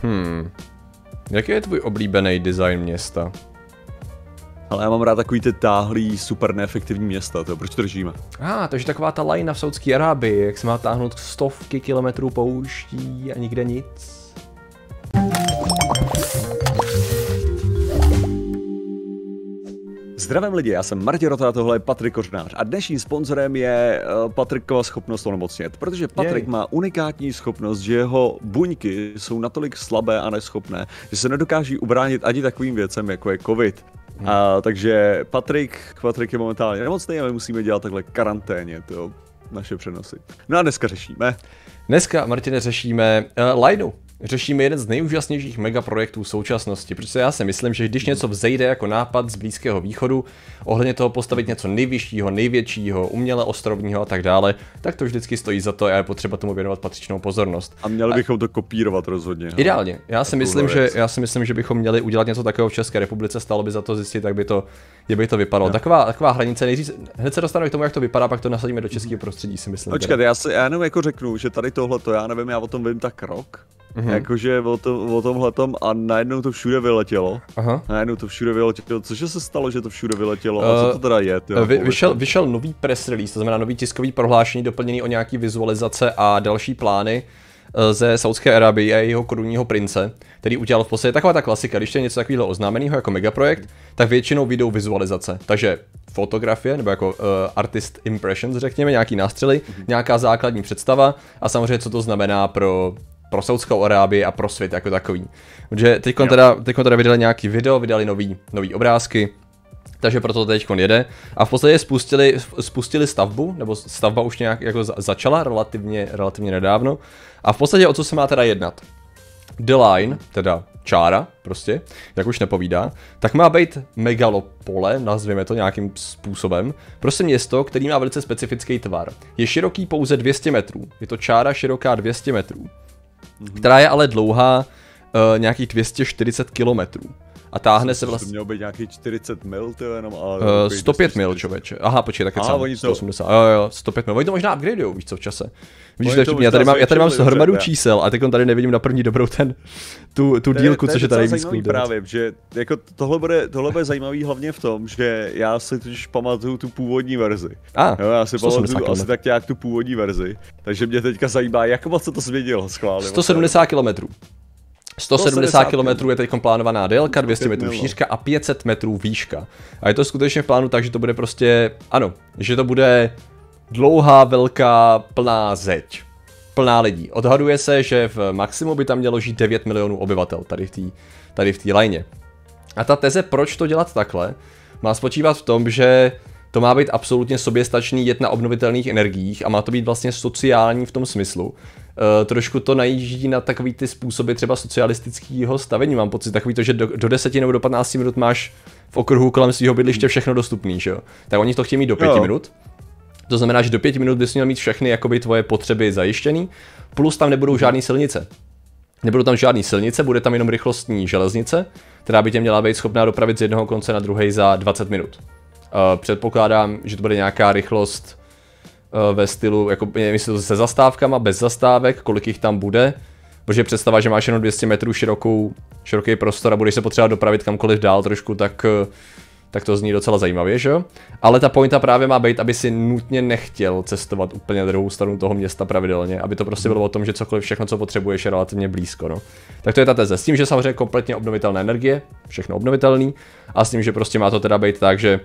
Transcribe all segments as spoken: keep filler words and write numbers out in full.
Hmm. Jaký je tvůj oblíbený design města? Ale já mám rád takový ty táhlý, super neefektivní města, to proč to držíme? Ah, takže taková ta lajna v Saudské Arábii, jak se má táhnout stovky kilometrů pouští a nikde nic. Zdravím lidi, já jsem Martin Rota, tohle je Patrik Kořnář a dnešním sponzorem je uh, Patrikova schopnost onemocnět, protože Patrik Jej. má unikátní schopnost, že jeho buňky jsou natolik slabé a neschopné, že se nedokáží ubránit ani takovým věcem, jako je covid. Hmm. A, takže Patrik, Patrik je momentálně nemocný a my musíme dělat takhle karanténě, to naše přenosy. No a dneska řešíme. Dneska, Martine, řešíme uh, lineu. Řešíme jeden z nejúžasnějších megaprojektů současnosti, protože já si myslím, že když něco vzejde jako nápad z Blízkého východu, ohledně toho postavit něco nejvyššího, největšího, uměle ostrovního a tak dále, tak to vždycky stojí za to a je potřeba tomu věnovat patřičnou pozornost. A měli bychom to kopírovat rozhodně. Ideálně. Já si, myslím, že, já si myslím, že bychom měli udělat něco takového v České republice, stalo by za to zjistit, jak by to, jak by to vypadalo. Taková, taková hranice, nejdřív, hned se dostaneme k tomu, jak to vypadá, pak to nasadíme do českého prostředí, si myslím. Počkat, já si já jenom jako řeknu, že tady tohle to já nevím, já o tom vím tak rok. Mm-hmm. Jakože o, to, o tomhletom a najednou to všude vyletělo. Aha. Najednou to všude vyletělo. Cože se stalo, že to všude vyletělo? Uh, a co to teda je? Tyjo, vy, vyšel, vyšel nový press release, to znamená nový tiskový prohlášení doplněný o nějaký vizualizace a další plány ze Saudské Arábie a jejího korunního prince, který udělal v podstatě taková ta klasika, když je něco takového oznámeného jako megaprojekt, tak většinou vyjdou vizualizace. Takže fotografie, nebo jako uh, artist impressions, řekněme, nějaký nástřely, mm-hmm. nějaká základní představa a samozřejmě co to znamená pro pro Saudskou Arábii a pro svět jako takový. Protože teďkon teda, teďkon teda vydali nějaký video, vydali nový, nový obrázky, takže proto to teďkon jede. A v podstatě spustili, spustili stavbu, nebo stavba už nějak jako začala relativně, relativně nedávno. A v podstatě o co se má teda jednat? The Line, teda čára, prostě, jak už nepovídá, tak má být megalopole, nazvěme to nějakým způsobem. Prostě město, který má velice specifický tvar. Je široký pouze dvě stě metrů. Je to čára široká dvě stě metrů. Která je ale dlouhá uh, nějakých dvě stě čtyřicet kilometrů. A táhne se vlastně... To mělo být nějaký čtyřicet mil, to jenom, ale... Uh, sto pět mil, člověče. Aha, počkej, tak je sám, sto osmdesát. Jo, jo, sto pět mil. Oni to možná upgradeujou, víš co, v čase. Víš, to, já tady mám, já tady mám hromadu čísel a teď tady nevidím na první dobrou ten, tu, tu dílku, což je tady víc právě, že jako tohle bude, tohle bude zajímavý hlavně v tom, že já si totiž pamatuju tu původní verzi. Ah, jo, já si pamatuju asi tak nějak tu původní verzi, takže mě teďka zajímá, jak moc se to změnilo schválně. sto sedmdesát kilometrů. sto sedmdesát kilometrů je teď plánovaná délka, dvě stě metrů šířka a pět set metrů výška. A je to skutečně v plánu tak, že to bude prostě, ano, že to bude dlouhá, velká, plná zeď. Plná lidí. Odhaduje se, že v maximu by tam mělo žít devět milionů obyvatel tady v té tady v té lajně. A ta teze, proč to dělat takhle, má spočívat v tom, že to má být absolutně soběstačný jet na obnovitelných energiích a má to být vlastně sociální v tom smyslu. Uh, trošku to najíždí na takový ty způsoby třeba socialistického stavení. Mám pocit takový to, že do, do deseti nebo do patnácti minut máš v okruhu kolem svého bydliště všechno dostupný, že jo? Tak oni to chtějí mít do pěti jo. minut. To znamená, že do pěti minut bys měl mít všechny jakoby tvoje potřeby zajištěný, plus tam nebudou žádný silnice. Nebudou tam žádný silnice, bude tam jenom rychlostní železnice, která by tě měla být schopná dopravit z jednoho konce na druhý za dvacet minut. Uh, předpokládám, že to bude nějaká rychlost uh, ve stylu, jako myslím, se zastávkama, bez zastávek, kolik jich tam bude, protože představa, že máš jenom dvě stě metrů širokou, široký prostor a budeš se potřebovat dopravit kamkoliv dál trošku, tak, uh, tak to zní docela zajímavě, že jo? Ale ta pointa právě má být, aby si nutně nechtěl cestovat úplně na druhou stranu toho města pravidelně, aby to prostě bylo o tom, že cokoliv, všechno, co potřebuješ, je relativně blízko, no. Tak to je ta teze. S tím, že samozřejmě kompletně obnovitelné energie, všechno obnovitelný, a s tím, že prostě má to teda být tak, že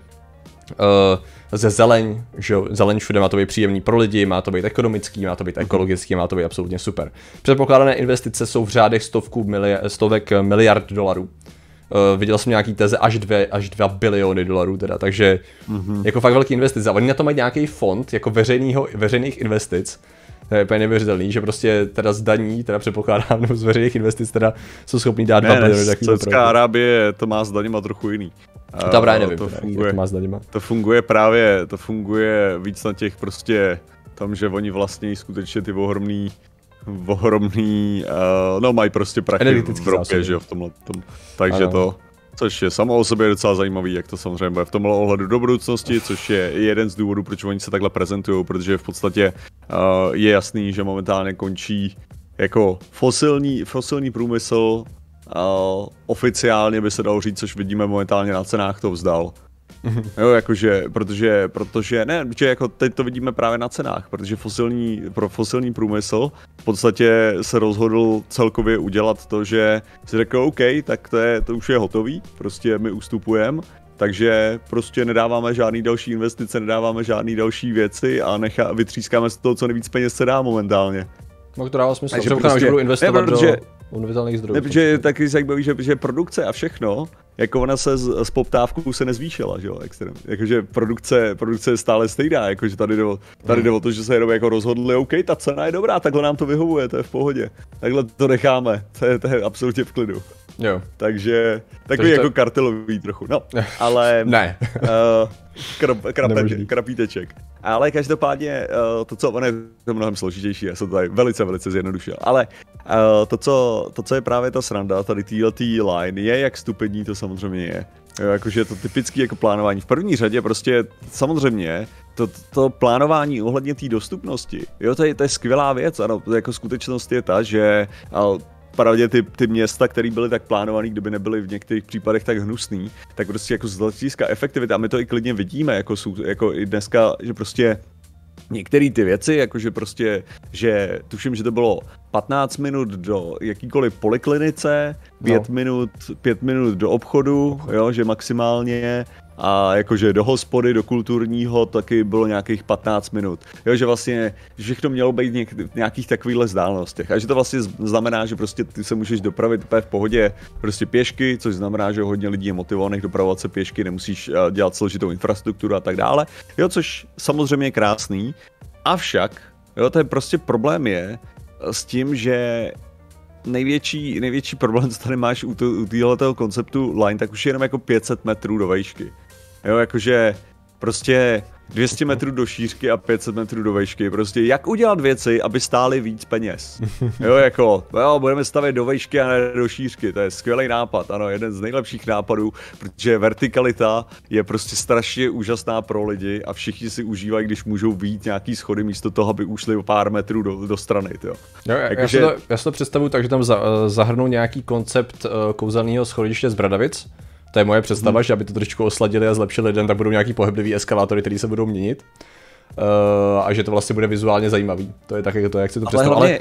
Uh, ze zeleň, že zeleň všude má to být příjemný pro lidi, má to být ekonomický, má to být ekologický, má to být absolutně super. Předpokládané investice jsou v řádech stovků mili- stovek miliard dolarů. Uh, viděl jsem nějaký teze až dvě, až dva biliony dolarů teda, takže mm-hmm. jako fakt velký investice. A oni na to mají nějaký fond jako veřejnýho, veřejných investic. To je úplně neuvěřitelný, že prostě teda z daní, teda předpokládám, nebo z veřejných investic teda jsou schopní dát dva biliony takový projekt. Saudská Arábie to má s daněma trochu jiný. To právě nevím, to teda, funguje, to má s daněma. To funguje právě, to funguje víc na těch prostě, tam, že oni vlastně skutečně ty ohromný, ohromný, uh, no mají prostě prachy v ropě, že jo, v tomhle tom, takže ano. To, což je samo o sobě docela zajímavý, jak to samozřejmě bude v tomhle ohledu do budoucnosti, což je jeden z důvodů, proč oni se takhle prezentují, protože v podstatě uh, je jasný, že momentálně končí jako fosilní, fosilní průmysl uh, oficiálně by se dalo říct, což vidíme momentálně na cenách, to vzdal. Jo, jakože, protože, protože, ne, že jako teď to vidíme právě na cenách, protože fosilní, pro fosilní průmysl v podstatě se rozhodl celkově udělat to, že si řekl, OK, tak to, je, to už je hotový, prostě my ustupujeme, takže prostě nedáváme žádný další investice, nedáváme žádný další věci a nechá, vytřískáme z toho, co nejvíc peněz se dá momentálně. No to dává smysl, že, prostě, že budu investovat ne, protože, do univerzálních zdrojů. Ne, protože je taky zajímavý, že, že produkce a všechno, jako ona se z, z poptávku se nezvýšila, že jo, extrém. Jakože produkce, produkce je stále stejná, jakože tady jde, tady jde o to, že se jenom jako rozhodli, OK, ta cena je dobrá, takhle nám to vyhovuje, to je v pohodě. Takhle to necháme, to je, to je absolutně v klidu. Jo. Takže takový jako to... kartelový trochu, no, ale... ne. uh, krap, krape, krapíteček. Ale každopádně uh, to, co, ono je to mnohem složitější, já jsem to tady velice, velice zjednodušil, ale uh, to, co, to, co je právě ta sranda, tady týhletý line, je jak stupidní to samozřejmě je. Jo, jakože je to typický jako plánování. V první řadě prostě samozřejmě to, to plánování ohledně té dostupnosti, jo, to je, to je skvělá věc, ano, jako skutečnost je ta, že uh, Pravdě ty, ty města, které byly tak plánované, kdyby nebyly v některých případech tak hnusný, tak prostě jako z hlediska efektivity, a my to i klidně vidíme, jako, jako i dneska, že prostě některé ty věci, jakože prostě, že tuším, že to bylo patnáct minut do jakýkoliv poliklinice, pět, no. minut, pět minut do obchodu, Obchod. jo, že maximálně, a jakože do hospody, do kulturního taky bylo nějakých patnáct minut. Jo, že vlastně všechno mělo být něk, v nějakých takovýchhle vzdálenostech. A že to vlastně znamená, že prostě ty se můžeš dopravit úplně v pohodě prostě pěšky, což znamená, že hodně lidí je motivovaných dopravovat se pěšky, nemusíš dělat složitou infrastrukturu a tak dále. Jo, což samozřejmě je krásný. Avšak, jo, to je prostě problém je s tím, že největší, největší problém, co tady máš u, to, u téhletoho konceptu line, tak už je jenom jako pět set metrů do výšky. Jo, jakože prostě dvě stě metrů do šířky a pět set metrů do výšky. Prostě jak udělat věci, aby stály víc peněz. Jo, jako, jo, budeme stavět do výšky a ne do šířky. To je skvělý nápad, ano, jeden z nejlepších nápadů, protože vertikalita je prostě strašně úžasná pro lidi a všichni si užívají, když můžou vyjít nějaký schody místo toho, aby ušli o pár metrů do, do strany. Jo. Jo, já, jako, já, si to, já si to představuji tak, že tam za, zahrnou nějaký koncept uh, kouzelného schodiště z Bradavic. To je moje představa, hmm. že aby to trošičku osladili a zlepšili lidem, tak budou nějaký pohyblivý eskalátory, které se budou měnit. Uh, a že to vlastně bude vizuálně zajímavý. To je tak, jak to, jak si to představuji. Ale...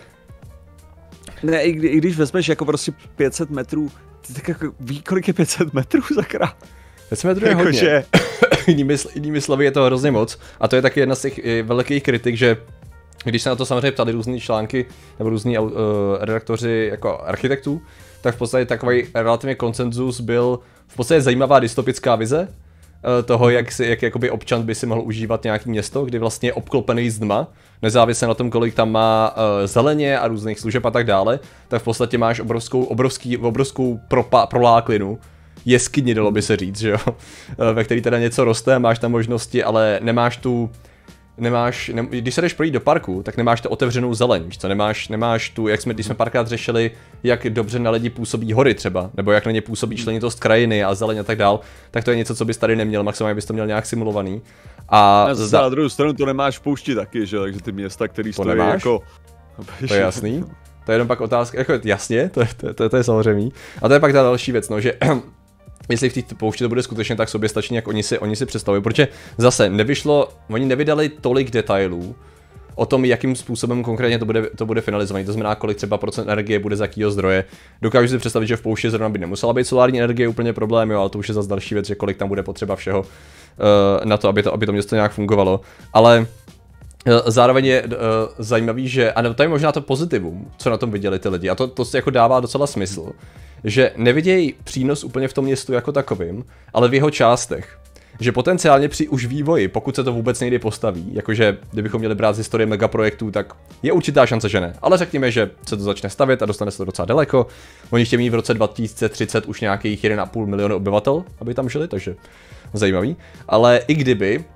Ne, i, kdy, i když vezmeš jako prostě pět set metrů, ty tak jako ví, kolik je pět set metrů, sakra? pět set metrů je jako hodně. Že... jinými, jinými slovy je to hrozně moc. A to je taky jedna z těch velkých kritik, že když se na to samozřejmě ptali různý články nebo různí uh, redaktoři jako architektů, tak v podstatě takový relativně konsenzus byl v podstatě zajímavá dystopická vize uh, toho, jak, si, jak jakoby občan by si mohl užívat nějaký město, kdy vlastně je obklopený zdma, nezávisle na tom, kolik tam má uh, zeleně a různých služeb a tak dále, tak v podstatě máš obrovskou, obrovský, obrovskou propa, proláklinu, jeskyni dalo by se říct, že jo, uh, ve který teda něco roste, máš tam možnosti, ale nemáš tu Nemáš, ne, když se jdeš projít do parku, tak nemáš tu otevřenou zeleň, víš co, nemáš, nemáš tu, jak jsme, když jsme párkrát řešili, jak dobře na lidi působí hory třeba, nebo jak na ně působí členitost krajiny a zeleň a tak dál, tak to je něco, co bys tady neměl, maximálně bys to měl nějak simulovaný. A za... na druhou stranu to nemáš v poušti taky, že, takže ty města, který stojí nemáš? Jako... To je jasný, to je jenom pak otázka, jako jasně, to je, to, to, to je samozřejmě. A to je pak ta další věc, no, že jestli v té poušti to bude skutečně tak soběstačný, jak oni si, oni si představují, protože zase nevyšlo, oni nevydali tolik detailů o tom, jakým způsobem konkrétně to bude, to bude finalizované, to znamená, kolik třeba procent energie bude z jakého zdroje. Dokážu si představit, že v poušti zrovna by nemusela být solární energie úplně problém, jo, ale to už je zase další věc, že kolik tam bude potřeba všeho uh, na to, aby to, aby to město nějak fungovalo. Ale zároveň je uh, zajímavý, že, a to je možná to pozitivum, co na tom viděli ty lidi, a to, to si jako dává docela smysl, že nevidějí přínos úplně v tom městu jako takovým, ale v jeho částech. Že potenciálně při už vývoji, pokud se to vůbec někdy postaví, jakože kdybychom měli brát z historie megaprojektů, tak je určitá šance, že ne. Ale řekněme, že se to začne stavět a dostane se to docela daleko. Oni chtějí mít v roce dva tisíce třicet už nějakých jeden a půl milionu obyvatel, aby tam žili, takže zajímavý. Ale i kdyby,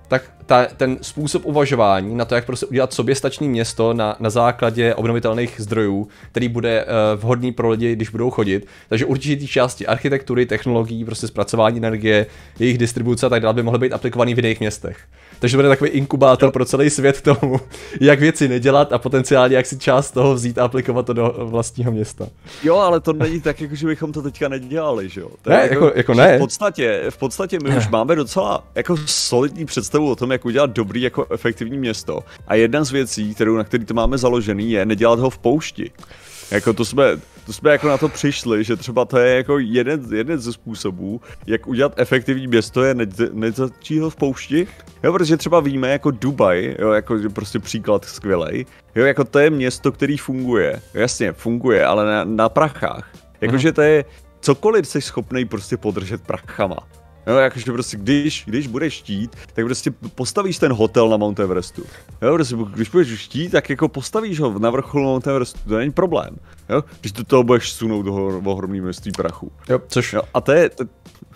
tak ta, ten způsob uvažování na to, jak prostě udělat soběstačné město na, na základě obnovitelných zdrojů, který bude uh, vhodný pro lidi, když budou chodit. Takže určitě části architektury, technologií, prostě zpracování energie, jejich distribuce a tak dále by mohly být aplikovaný v jiných městech. Takže to bude takový inkubátor jo. pro celý svět tomu, jak věci nedělat a potenciálně jak si část toho vzít a aplikovat to do vlastního města. Jo, ale to není tak, jako že bychom to teďka nedělali, že jo? To ne, jako, jako, jako ne. V podstatě, v podstatě my už máme docela jako solidní představu o tom, jak udělat dobrý, jako efektivní město. A jedna z věcí, kterou, na který to máme založený, je nedělat ho v poušti. Jako to jsme, to jsme jako na to přišli, že třeba to je jako jeden, jeden ze způsobů, jak udělat efektivní město, je nezačít ho v poušti. Jo, protože třeba víme jako Dubaj, jo, jako prostě příklad skvělej. Jo, jako to je město, který funguje. Jasně, funguje, ale na, na prachách. Jakože to je cokoliv jsi schopnej prostě podržet prachama. Jo, jakože prostě když, když budeš štít, tak prostě postavíš ten hotel na Mount Everestu. Jo, prostě když budeš štít, tak jako postavíš ho na vrcholu Mount Everestu, to není problém. Jo, když do toho budeš sunout do ohromný množství prachu. Jo, což... Jo, a to je... To,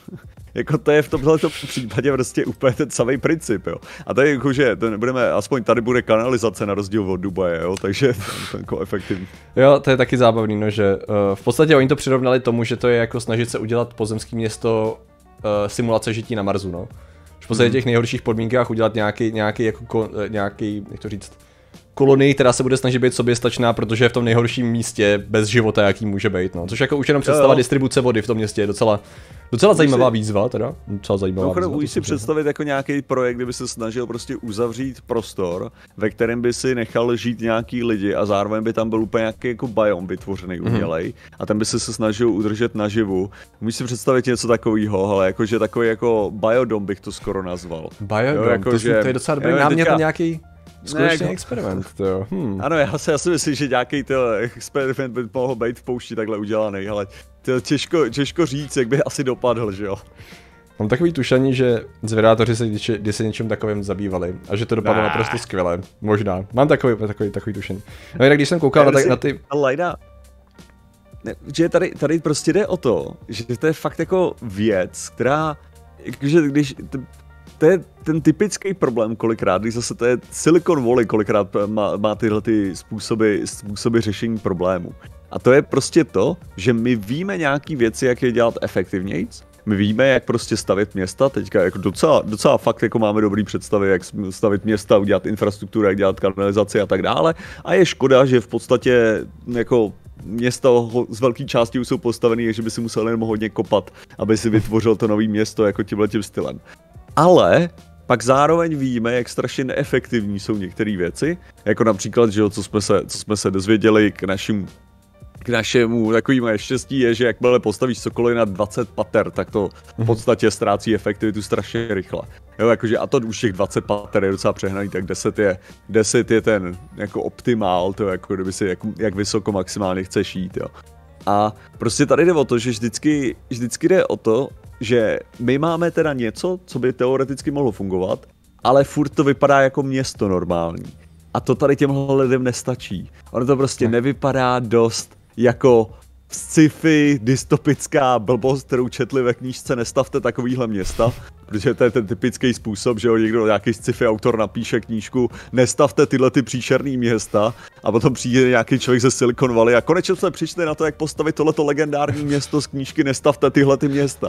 jako to je v tomto případě prostě úplně ten samý princip, jo. A to je jako, že to nebudeme, aspoň tady bude kanalizace na rozdíl od Dubaje, jo, takže to je jako efektivní. Jo, to je taky zábavný, no, že uh, v podstatě oni to přirovnali tomu, že to je jako snažit se udělat pozemské město uh, simulace žití na Marsu, no. V podstatě těch nejhorších podmínkách udělat nějaký, nějaký, jako, nějaký, jak to říct, kolonii, která se bude snažit být soběstačná, protože je v tom nejhorším místě bez života, jaký může být, no. Což jako už jenom představa distribuce vody v tom městě je docela, docela zajímavá si, výzva, teda. Docela zajímavá výzva. Můžeš si představit jako nějaký projekt, kdyby se snažil prostě uzavřít prostor, ve kterém by si nechal žít nějaký lidi a zároveň by tam byl úplně nějaký jako biom vytvořený umělej mm-hmm. a ten by se se snažil udržet naživu. Můžeš si představit něco takového, ale jakože takový jako biodom bych to skoro nazval. Biodom, jako, to, že, to je docela dobrý námět na nějaký skutečný jako, experiment, to hmm. Ano, já si, já si myslím, že nějaký to experiment by mohl být v poušti takhle udělaný, ale to těžko, těžko říct, jak by asi dopadl, že jo. Mám takový tušení, že zvědátoři se kdy se něčím takovým zabývali a že to dopadlo nah. naprosto skvěle, možná. Mám takový, takový, takový tušení. No jinak když jsem koukal na, na ty... Lajda, ne, že tady, tady prostě jde o to, že to je fakt jako věc, která, že když... To je ten typický problém kolikrát, když zase to je Silicon Valley kolikrát má, má tyhle ty způsoby, způsoby řešení problémů. A to je prostě to, že my víme nějaký věci, jak je dělat efektivnějc. My víme, jak prostě stavět města, teďka jako docela, docela fakt jako máme dobrý představy, jak stavit města, udělat infrastrukturu, jak dělat kanalizaci a tak dále. A je škoda, že v podstatě jako města z velké části už jsou postavený, že by si musel jenom hodně kopat, aby si vytvořil to nový město jako tímhletím stylem. Ale pak zároveň víme, jak strašně neefektivní jsou některé věci, jako například, že jo, co jsme se, co jsme se dozvěděli k našim, k našemu takovému neštěstí je, že jakmile postavíš cokoliv na dvacet pater, tak to v podstatě ztrácí efektivitu strašně rychle. Jo, jakože a to už těch dvacet pater je docela přehnaný, tak deset je, deset je ten jako optimál, to jako kdyby si jak, jak vysoko maximálně chceš jít, jo. A prostě tady jde o to, že vždycky, vždycky jde o to, že my máme teda něco, co by teoreticky mohlo fungovat, ale furt to vypadá jako město normální. A to tady těmhle lidem nestačí. Ono to prostě ne. nevypadá dost jako sci-fi, dystopická blbost, kterou četli ve knížce Nestavte takovýhle města, protože to je ten typický způsob, že jo, někdo, nějaký sci-fi autor napíše knížku Nestavte tyhle ty příšerný města a potom přijde nějaký člověk ze Silicon Valley a konečně jsme přišli na to, jak postavit tohleto legendární město z knížky Nestavte tyhle ty města.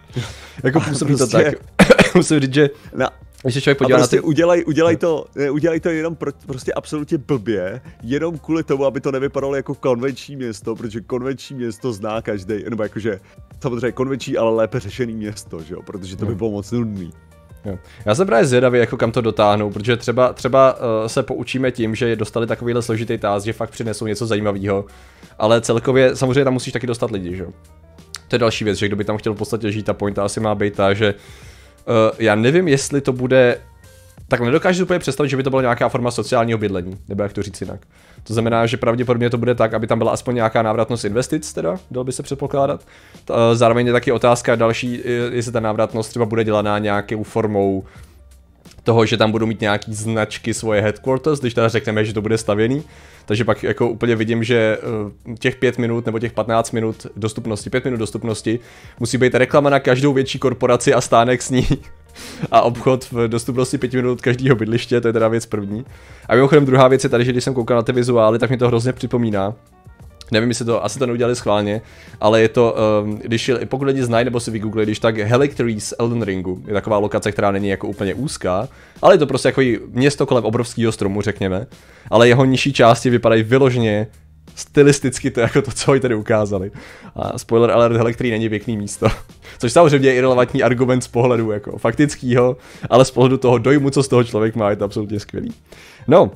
Jako působí to tak. Musím říct, že na, když se člověk podívá prostě na ty... udělej, udělej, to, udělej to jenom pro, prostě absolutně blbě, jenom kvůli tomu, aby to nevypadalo jako konvenční město, protože konvenční město zná každý, nebo jakože samozřejmě konvenční, ale lépe řešený město, že jo, protože to by bylo moc nudný. Jo. Já jsem právě zvědavý, jako kam to dotáhnou, protože třeba, třeba uh, se poučíme tím, že dostali takovýhle složitý task, že fakt přinesou něco zajímavého, ale celkově samozřejmě tam musíš taky dostat lidi, že jo. To je další věc, že kdo by tam chtěl v podstatě žít, ta pointa asi má být ta, že uh, já nevím, jestli to bude, tak nedokážu si úplně představit, že by to byla nějaká forma sociálního bydlení, nebo jak to říct jinak. To znamená, že pravděpodobně to bude tak, aby tam byla aspoň nějaká návratnost investic, teda, dalo by se předpokládat. Uh, zároveň je taky otázka další, jestli ta návratnost třeba bude dělaná nějakou formou toho, že tam budou mít nějaký značky svoje headquarters, když teda řekneme, že to bude stavěný. Takže pak jako úplně vidím, že těch pět minut nebo těch patnáct minut dostupnosti, pět minut dostupnosti musí být reklama na každou větší korporaci a stánek s ní. A obchod v dostupnosti pěti minut od každého bydliště, to je teda věc první. A mimochodem druhá věc je tady, že když jsem koukal na ty vizuály, tak mi to hrozně připomíná. Nevím, jestli to, asi to neudělali schválně, ale je to, um, když pokud lidi znají nebo si vygooglili, když tak Helix Elden Ringu je taková lokace, která není jako úplně úzká, ale je to prostě jako město kolem obrovského stromu, řekněme, ale jeho nižší části vypadají vyloženě stylisticky to jako to, co oni tady ukázali. A spoiler alert, Helix není pěkný místo. Což samozřejmě je irelevantní argument z pohledu jako faktického, ale z pohledu toho dojmu, co z toho člověk má, je to absolutně skvělý. No,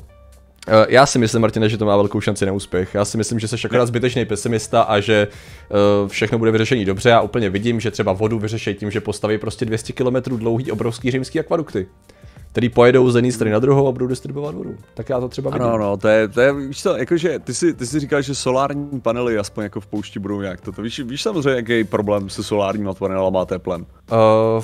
já si myslím, Martine, že to má velkou šanci na úspěch. Já si myslím, že jsi akorát zbytečný pesimista a že uh, všechno bude vyřešení dobře. Já úplně vidím, že třeba vodu vyřeší tím, že postaví prostě dvě stě kilometrů dlouhý obrovský římský akvadukty, který pojedou z jedné strany na druhou a budou distribuovat vodu. Tak já to třeba vidím. Ano, no, to je, to je, víš co, jakože ty si, ty si říkal, že solární panely aspoň jako v poušti budou nějak toto. Víš, víš samozřejmě, jaký problém se solárníma panelama a teplem? Uh,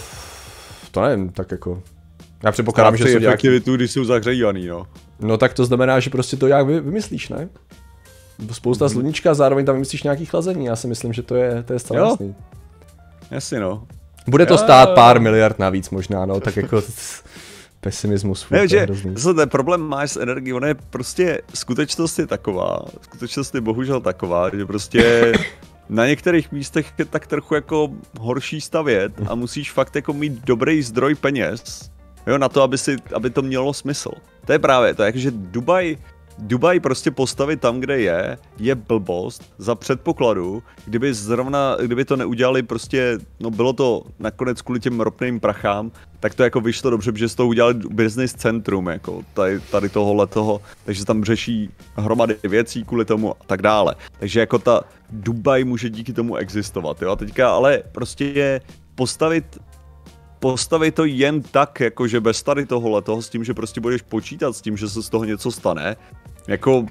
to nevím, tak jako... Já předpokládám, že jsou efektivitu, nějaký... když jsou zahřejvaný, no. No tak to znamená, že prostě to nějak vymyslíš, ne? Spousta mm-hmm. sluníčka a zároveň tam vymyslíš nějaký chlazení, já si myslím, že to je, to je zcela jasný. Jasně, no. Bude to jo, stát pár miliard navíc možná, no, tak jako pesimismus. Ne, že zase ten problém máš s energií, ono je prostě, skutečnost je taková, skutečnost je bohužel taková, že prostě na některých místech je tak trochu jako horší stavět a musíš fakt jako mít dobrý zdroj peněz, jo, na to, aby, si, aby to mělo smysl. To je právě to, jakože Dubaj, Dubaj prostě postavit tam, kde je, je blbost za předpokladu, kdyby zrovna, kdyby to neudělali prostě, no bylo to nakonec kvůli těm ropným prachám, tak to jako vyšlo dobře, že z toho udělali business centrum, jako tady, tady tohohle toho, takže tam řeší hromady věcí kvůli tomu a tak dále. Takže jako ta Dubaj může díky tomu existovat, jo, a teďka ale prostě je postavit Postavit to jen tak, jakože bez tady tohohle toho, s tím, že prostě budeš počítat s tím, že se z toho něco stane, jako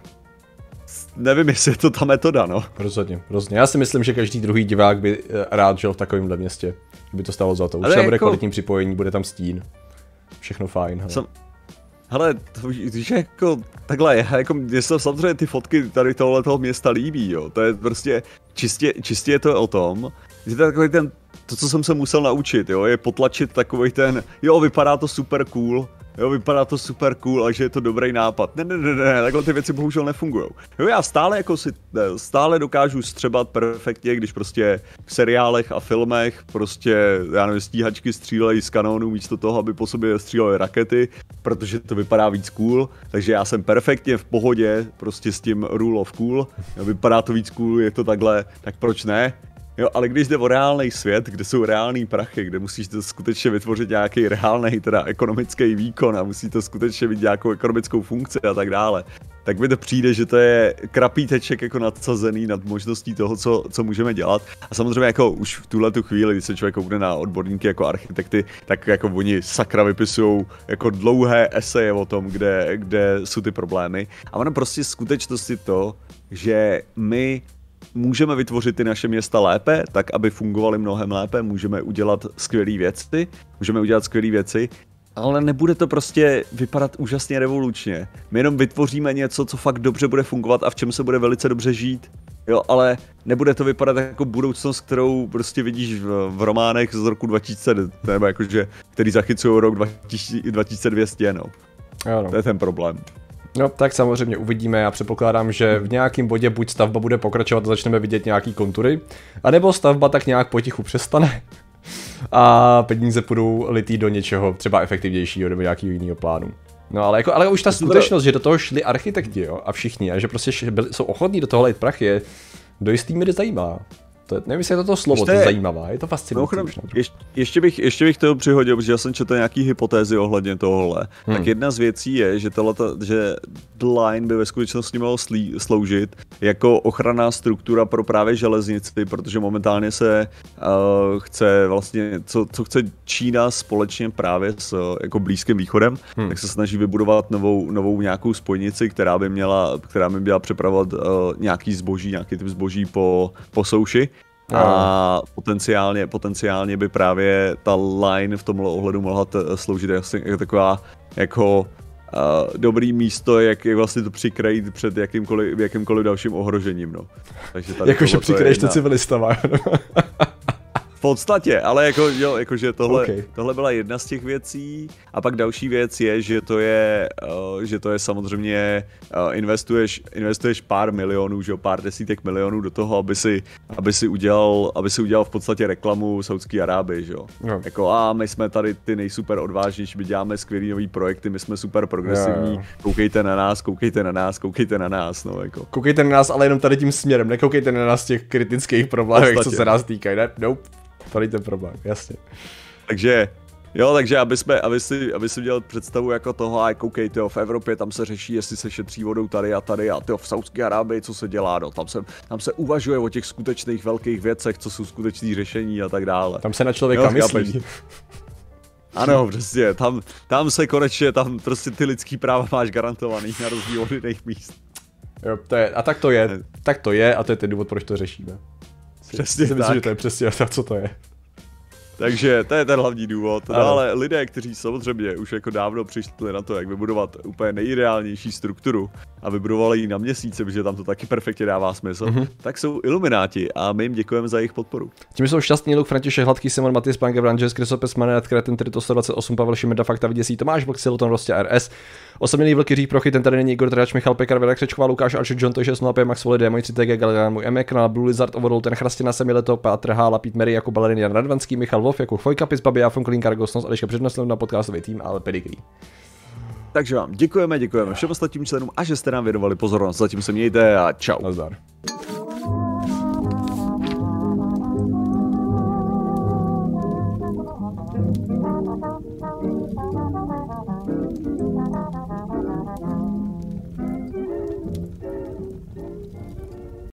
nevím, jestli je to ta metoda, no. Rozhodně, rozhodně. Já si myslím, že každý druhý divák by rád žil v takovémhle městě, by to stalo za to. Už tam jako... bude kvalitní připojení, bude tam stín, všechno fajn. Hele, Sam... hele to víš, jako takhle, jako mně se samozřejmě ty fotky tady tohohle toho města líbí, jo. To je prostě, čistě, čistě je to o tom, že to je takový ten to, co jsem se musel naučit, jo, je potlačit takovej ten, jo, vypadá to super cool, jo, vypadá to super cool a že je to dobrý nápad. Ne, ne, ne, ne, takhle ty věci bohužel nefungují. Jo, já stále jako si, stále dokážu střebat perfektně, když prostě v seriálech a filmech prostě, já nevím, stíhačky střílejí z kanónů místo toho, aby po sobě střílely rakety, protože to vypadá víc cool, takže já jsem perfektně v pohodě prostě s tím rule of cool, jo, vypadá to víc cool, je to takhle, tak proč ne? Jo, ale když jde o reálný svět, kde jsou reální prachy, kde musíš to skutečně vytvořit nějaký reálný, teda ekonomický výkon a musí to skutečně mít nějakou ekonomickou funkci a tak dále, tak mi to přijde, že to je krapíteček jako nadsazený nad možností toho, co, co můžeme dělat. A samozřejmě jako už v tuhle tu chvíli, když se člověk koukne na odborníky jako architekty, tak jako oni sakra vypisují jako dlouhé eseje o tom, kde, kde jsou ty problémy. A ono prostě skutečnost je to, že my můžeme vytvořit ty naše města lépe, tak aby fungovaly mnohem lépe, můžeme udělat skvělé věci, můžeme udělat skvělé věci, ale nebude to prostě vypadat úžasně revolučně. My jenom vytvoříme něco, co fakt dobře bude fungovat a v čem se bude velice dobře žít, jo, ale nebude to vypadat jako budoucnost, kterou prostě vidíš v, v románech z roku dva tisíce, nebo jakože, který zachycují rok dva tisíce dvě stě, no. Ano. To je ten problém. No, tak samozřejmě uvidíme, já předpokládám, že v nějakém bodě buď stavba bude pokračovat a začneme vidět nějaký kontury, anebo stavba tak nějak potichu přestane a peníze půjdou litý do něčeho třeba efektivnějšího nebo nějakého jiného plánu. No ale, jako, ale už ta skutečnost, že do toho šli architekti, jo, a všichni, a že prostě byli, jsou ochotní do toho lejt prachy, je do jistý míry zajímavá. To, nevím, jestli je to to slovo, to je zajímavá, je to fascinující. No, ještě, ještě, bych, ještě bych toho přihodil, protože já jsem četl nějaký hypotézy ohledně tohohle. Hmm. Tak jedna z věcí je, že, tohleta, že The Line by ve skutečnosti mělo slí, sloužit jako ochranná struktura pro právě železnici, protože momentálně se uh, chce vlastně, co, co chce Čína společně právě s jako Blízkým východem, hmm. tak se snaží vybudovat novou, novou nějakou spojnici, která by měla, která by měla přepravovat uh, nějaký zboží, nějaký typ zboží po, po souši. A potenciálně, potenciálně by právě ta line v tomhle ohledu mohla t- sloužit jako taková jako uh, dobrý místo, jak, jak vlastně to přikrýt před jakýmkoliv, jakýmkoliv dalším ohrožením, no. Takže tady jakože přikrýš to civilistama. V podstatě, ale jako, jo, jakože tohle, okay. tohle byla jedna z těch věcí a pak další věc je, že to je, uh, že to je samozřejmě, uh, investuješ, investuješ pár milionů, že jo, pár desítek milionů do toho, aby si, aby si udělal, aby si udělal v podstatě reklamu Saudské Arábii, že jo. No. Jako a my jsme tady ty nejsuper odvážnější, my děláme skvělý nový projekty, my jsme super progresivní, no. koukejte na nás, koukejte na nás, koukejte na nás, no jako. Koukejte na nás, ale jenom tady tím směrem, nekoukejte na nás těch kritických problémech, co se nás týkají, ne? Nope. Tady ten problém, jasně. Takže, jo, takže aby, jsme, aby, si, aby si udělal představu jako toho, a koukejte, v Evropě tam se řeší, jestli se šetří vodou tady a tady a tyjo, v Saudské Arábii, co se dělá, no, tam se, tam se uvažuje o těch skutečných velkých věcech, co jsou skutečné řešení a tak dále. Tam se na člověka jo, myslí. Ano, přesně, tam, tam se konečně, tam prostě ty lidský práva máš garantovaný na rozdíl od jiných míst. Jo, to je, a tak to je, tak to je a to je ten důvod, proč to řešíme. Přesně si myslím, že to je přesně to, co to je. Takže to je ten hlavní důvod. No, ale lidé, kteří samozřejmě už jako dávno přišli na to, jak vybudovat úplně nejideálnější strukturu a vybudovali ji na měsíce, protože tam to taky perfektně dává smysl, mm-hmm. tak jsou ilumináti a my jim děkujeme za jejich podporu. Tím jsou šťastný Luk, František Hladký, Simon Matis, Panke Branžes, Krysopes Manet, Kreten, Trito sto dvacet osm, Pavel Šimeda, Fakta Viděsí, Tomáš Vlk, Siloton, Rostě R S, Osamělý Vlky, Řík Prochy, ten tady není, Igor Trač, Michal Pekar, Věda Křečková, Lukáš Arček, John to šest nula pět, Max Volide, Můj tři T G, Galilán, můj Emek, na Blue Lizard, Ovodol, ten Chrastina, Semileto, Pátr Hála, Pít Mary, jako Balerin, Jan Radvanský, Michal Wolf, jako Chvojka, Pis, Babi, Afon, Kolín, Kargosnos, Eliška Přednostil na podcastový tým, ale pedigree. Takže vám děkujeme, děkujeme všem ostatním členům a že jste nám věnovali pozornost. Zatím se mějte a čau. Nazdar.